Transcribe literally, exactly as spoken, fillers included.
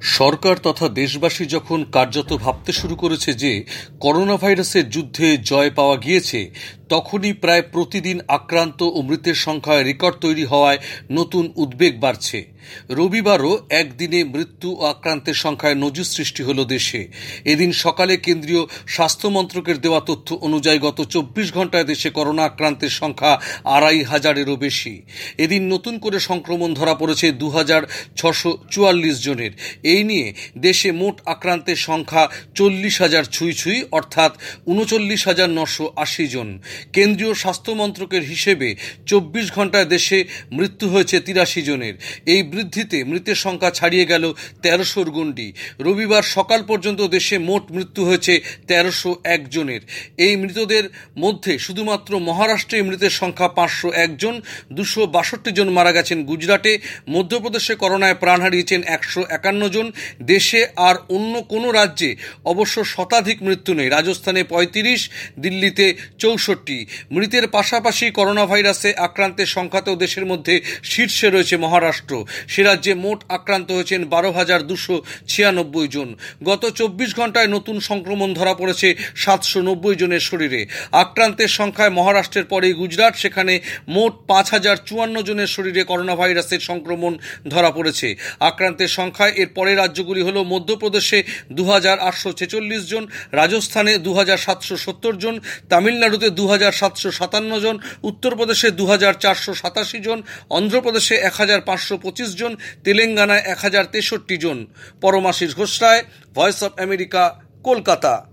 সরকার তথা দেশবাসী যখন কার্যত ভাবতে শুরু করেছে যে করোনা ভাইরাসের যুদ্ধে জয় পাওয়া গিয়েছে, তখনই প্রায় প্রতিদিন আক্রান্ত ও মৃতের সংখ্যায় রেকর্ড তৈরি হওয়ায় নতুন উদ্বেগ বাড়ছে। রবিবারও একদিনে মৃত্যু ও আক্রান্তের সংখ্যায় নজির সৃষ্টি হল দেশে। এদিন সকালে কেন্দ্রীয় স্বাস্থ্য মন্ত্রকের দেওয়া তথ্য অনুযায়ী গত চব্বিশ ঘন্টায় দেশে করোনা আক্রান্তের সংখ্যা আড়াই হাজারেরও বেশি। এদিন নতুন করে সংক্রমণ ধরা পড়েছে দু হাজার ছশো চুয়াল্লিশ জনের। এই নিয়ে দেশে মোট আক্রান্তের সংখ্যা চল্লিশ হাজার ছুঁই ছুঁই অর্থাৎ উনচল্লিশ হাজার নশো আশি জন। কেন্দ্রীয় স্বাস্থ্য মন্ত্রকের হিসেবে চব্বিশ ঘন্টায় দেশে মৃত্যু হয়েছে তিরাশি জনের। এই বৃদ্ধিতে মৃতের সংখ্যা ছাড়িয়ে গেল তেরোশোর গণ্ডি। রবিবার সকাল পর্যন্ত দেশে মোট মৃত্যু হয়েছে তেরোশো এক জনের। এই মৃতদের মধ্যে শুধুমাত্র মহারাষ্ট্রে মৃতের সংখ্যা পাঁচশো একজন। দুশো বাষট্টি জন মারা গেছেন গুজরাটে। মধ্যপ্রদেশে করোনায় প্রাণ হারিয়েছেন একশো একান্ন জন। দেশে আর অন্য কোনো রাজ্যে অবশ্য শতাধিক মৃত্যু নেই। রাজস্থানে পঁয়ত্রিশ, দিল্লিতে চৌষট্টি। মৃতের পাশাপাশি করোনা ভাইরাসে আক্রান্তের সংখ্যাতেও দেশের মধ্যে শীর্ষে রয়েছে মহারাষ্ট্র। সে রাজ্যে মোট আক্রান্ত হয়েছেন বারো হাজার দুশো ছিয়ানব্বই জন। গত চব্বিশ ঘন্টায় নতুন সংক্রমণ ধরা পড়েছে সাতশো নব্বই জনের শরীরে। আক্রান্তের সংখ্যায় মহারাষ্ট্রের পরেই গুজরাট, সেখানে মোট পাঁচ হাজার চুয়ান্ন জনের শরীরে করোনা ভাইরাসের সংক্রমণ ধরা পড়েছে। আক্রান্তের সংখ্যায় এর পরের রাজ্যগুলি হল মধ্যপ্রদেশে দু হাজার আটশো ছেচল্লিশ জন, রাজস্থানে দু হাজার সাতশো সত্তর জন, তামিলনাড়ুতে দু হাজার সাতশো সাতান্ন জন, উত্তরপ্রদেশে দু হাজার চারশো সাতাশি জন, অন্ধ্রপ্রদেশে এক হাজার পাঁচশো পঁচিশ জন, তেলেঙ্গানায় এক হাজার তেষট্টি জন। Paramashis Ghosh Roy, voice of America, Kolkata.